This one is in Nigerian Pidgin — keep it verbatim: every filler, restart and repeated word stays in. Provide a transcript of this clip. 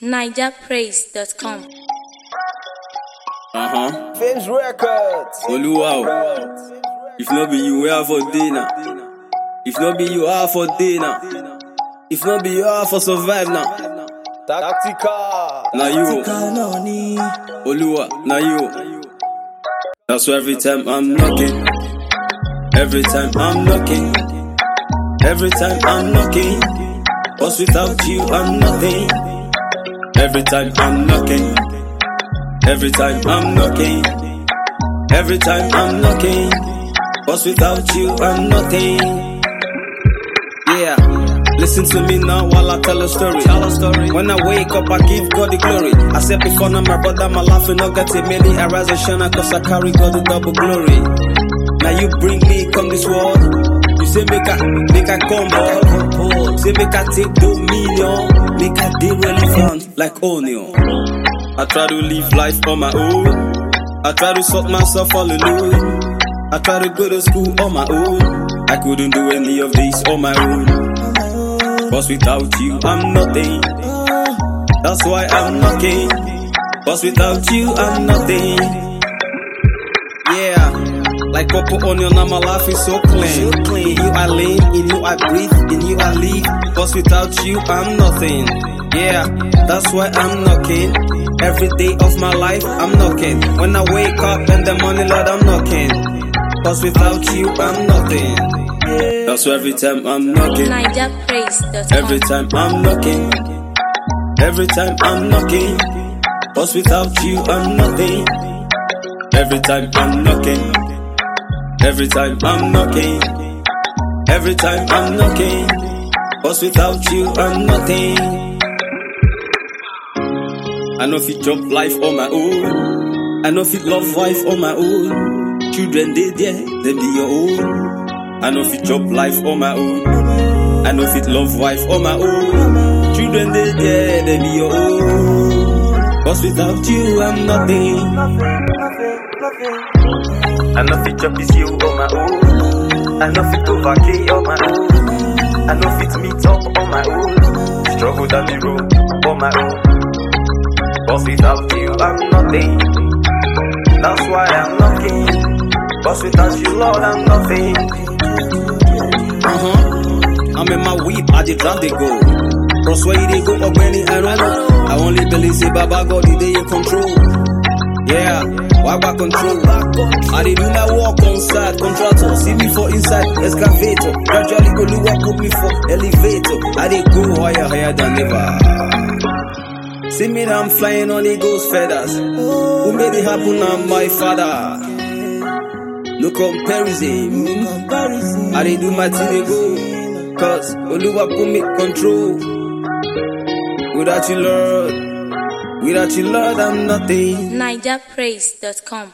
niger praise dot com. Uh-huh. Fames Records. Oluwa. If not be you, we are for dinner. If not be you, are for dinner. If not be you, are for survive now. Tactica. Now you. Oluwa, now you. That's why every time I'm knocking. Every time I'm knocking. Every time I'm knocking. Cause without you, I'm nothing. Every time I'm knocking. Every time I'm knocking. Every time I'm knocking. Cause without you, I'm nothing. Yeah. Listen to me now while I tell a story. Tell a story. When I wake up, I give God the glory. I said before, now my brother, my laughing, no get it. Many I rise and shine, cause I carry God the double glory. Now you bring me, come this world. You say make I, make I come ball. Say make I take dominion. Make I deal really fun, like onion. I try to live life on my own. I try to sort myself all alone. I try to go to school on my own. I couldn't do any of this on my own. Cause without you, I'm nothing. That's why I'm knocking. Cause without you, I'm nothing. Yeah. Like Papa Onion, now my life is so clean. In you I live, in you I breathe, in you I live. Cause without you, I'm nothing. Yeah, that's why I'm knocking. Every day of my life, I'm knocking. When I wake up in the morning, Lord, I'm knocking. Cause without you, I'm nothing. That's why every time I'm knocking. niger praise dot com. Every time I'm knocking. Every time I'm knocking. Cause without you, I'm nothing. Every time I'm knocking. Every time I'm knocking. Every time I'm knocking. Cause without you, I'm nothing. I know if you chop life on my own. I know if you love wife on my own. Children they there, they be your own. I know if you chop life on my own. I know if you love wife on my own. Children they there, they be your own. Cause without you, I'm nothing. I know if you chop is you on my own. I know if you go vacay on my own. I know if it meet up on my own. Struggle down the road on my own. Cause without you, I'm nothing. That's why I'm knocking. Cause without you, Lord, I'm nothing. Uh-huh. I'm in my whip, I just drive they go. Cross where they go, or when I don't know. I only believe say Baba God, they in control. Yeah, why back control? I did do my walk on side, contractor. See me for inside, excavator. Gradually go look up, put me for elevator. I did go higher, higher than ever. See me now I'm flying on eagle's feathers. Who made it happen? I'm my father. No comparison. I didn't do my thing go. Cause Oluwa put me control. Without you, Lord. Without you, Lord, I'm nothing. niger praise dot com.